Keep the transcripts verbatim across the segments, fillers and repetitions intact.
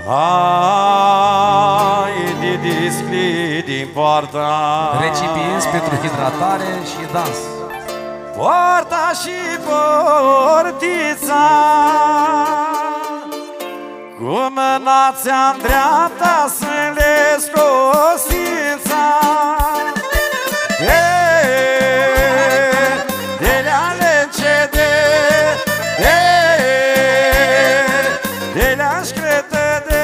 Hai, Didi, scrii din poarta. Recipienți pentru hidratare și dans. Poarta și portița, cu mâna ți-am dreapta să le scosința. De le-ale încede, de le-aș crede de.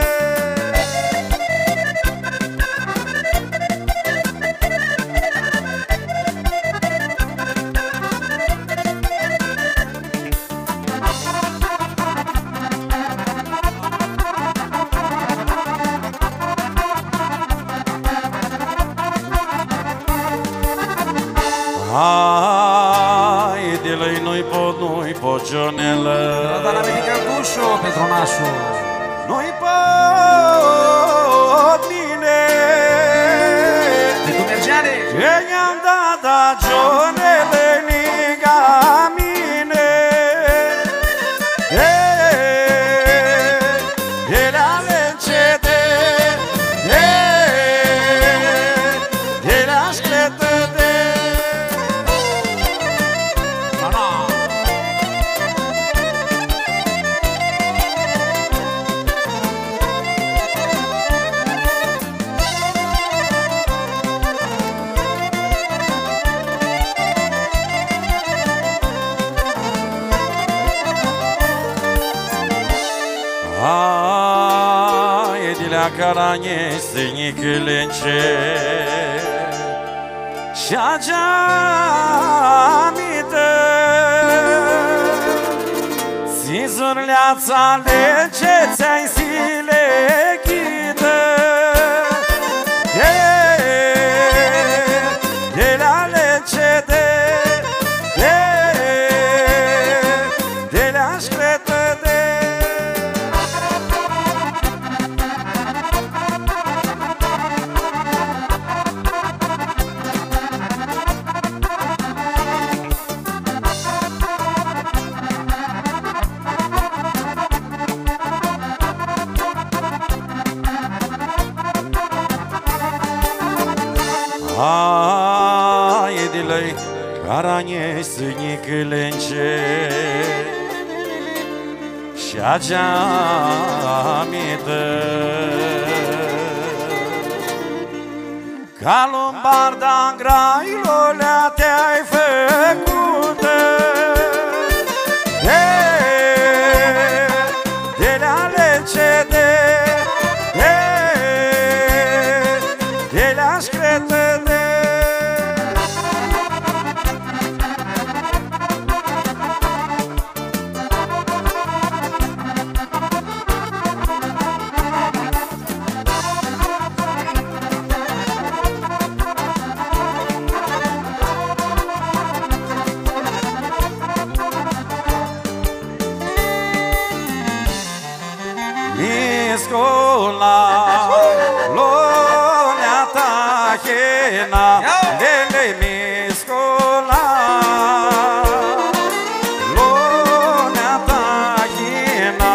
Hai, de lăi nu-i pot, nu-i pot, Ionelă. Dar la medică Gușu, Petronașu. Nu-i pot mine. De tu mergeane. Ce i-am dat, da, Ionelă, lângă mine. De-le-ale încete, de-le-aș crede de. Hai, dilea caranie, sânicile încet și-a geamită, țizurleața lege ți-ai zile ghidă. De-le-ale încete, de-le-aș crede de. Hai, de lăi, caranie, sânicile încet și-a geamită, ca lombarda-n grailolea te-ai făcută. De-le-ale încete, de-le-aș crede de. Miscola, lonea ta chena, lele miscola, lonea ta chena.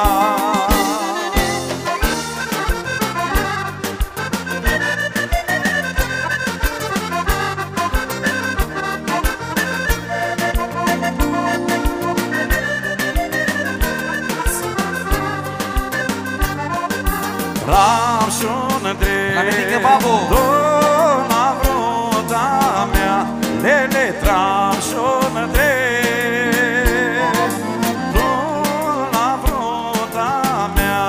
Ramșun drept, dona vruta mea, lele tramșun drept, dona vruta mea.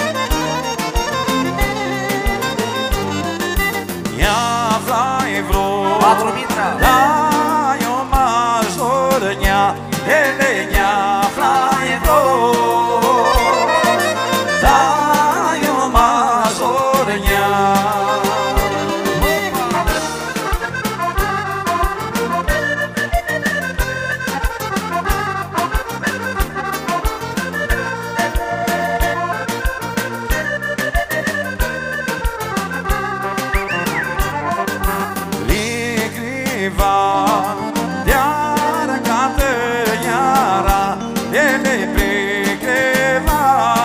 Ia vrei vreo pregreva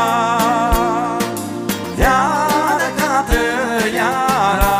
iară cată iara.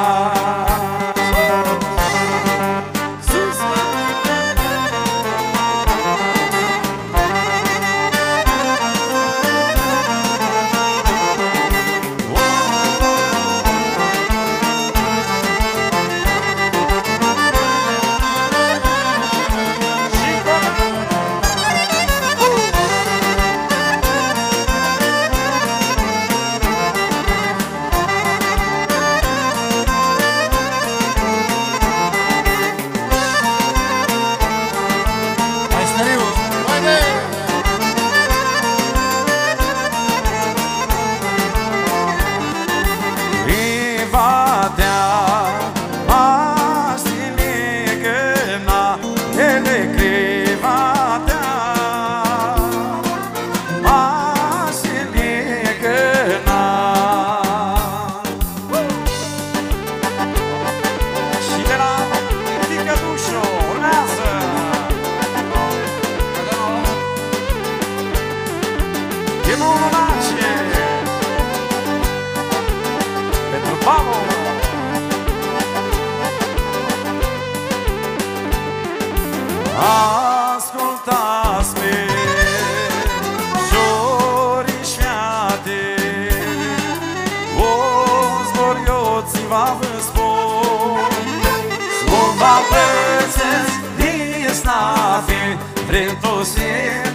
Ascultați-mi, joriși fiate, o zborioți-va vă spun, slova pățesc din snafi, prin toți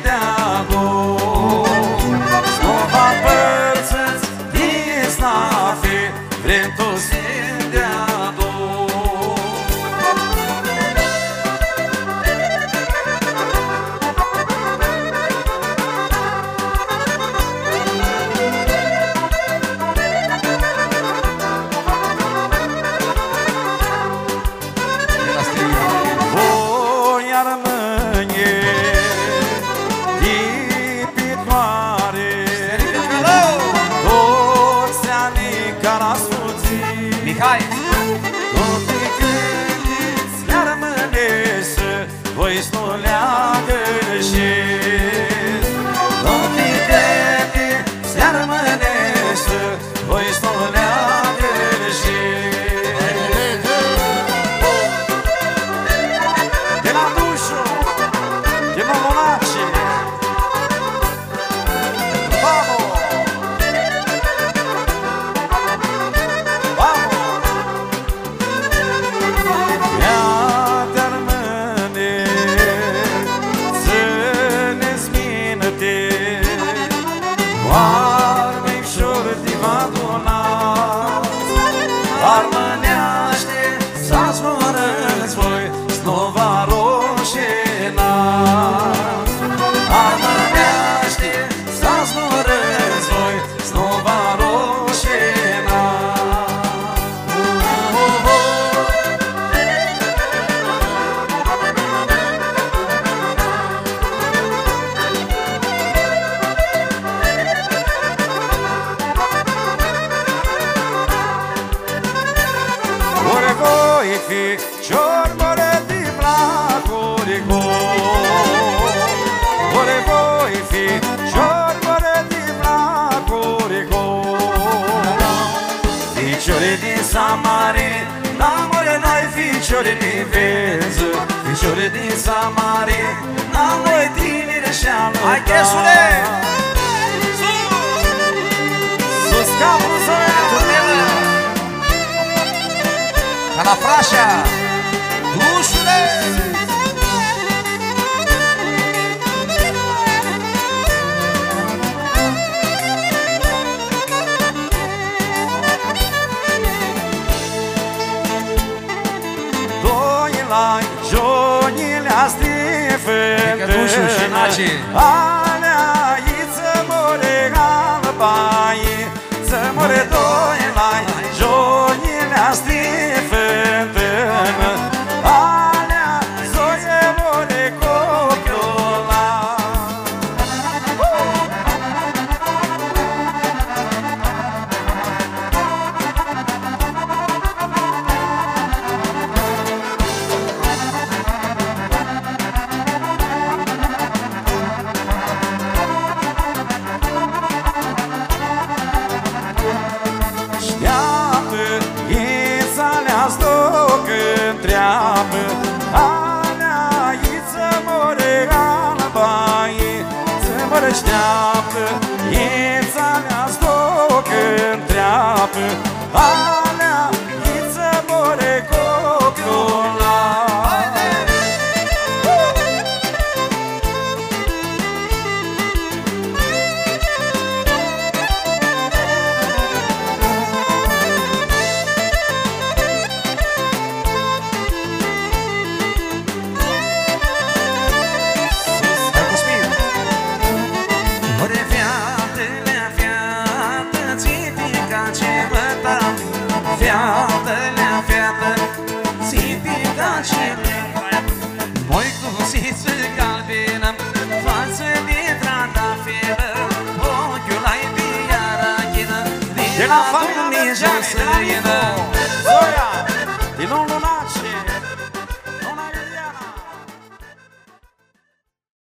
de-agun. Slova pățesc din snafi, prin toți de-agun. Mihai! Toate gândiți le-a rămânești, voi nu le-a gășit. Toate gândiți le-a rămânești, voi nu le-a gășit. De la Dușu, de Molonaci, vamos! Armâneaște să-ți mărăți voi slova roșena. Armâneaște să-ți mărăți voi slova roșena. Ciorbore di placurico, ore voi fi ciorbore di placurico, ficiori di Samari, l'amore noi ficiori di Venzu, ficiori di Samari, a noi tineri și-am Hai chesule! Sus capul Turnelă! Ca la Frașa! Dușule! Doi la Johnny le-a strifând Dușu și Naci! Alea iță more albai, să more doi la Johnny le-a strifând Alea zoie more copiola. deșteaptă, Ița mea stoc întreapă, alea Iță more cociola. Fiată-lea, fiată, țipica și moi cu siță galbenă, față de trandafiră, ochiul ai de iaraghină, de la familie să ienă.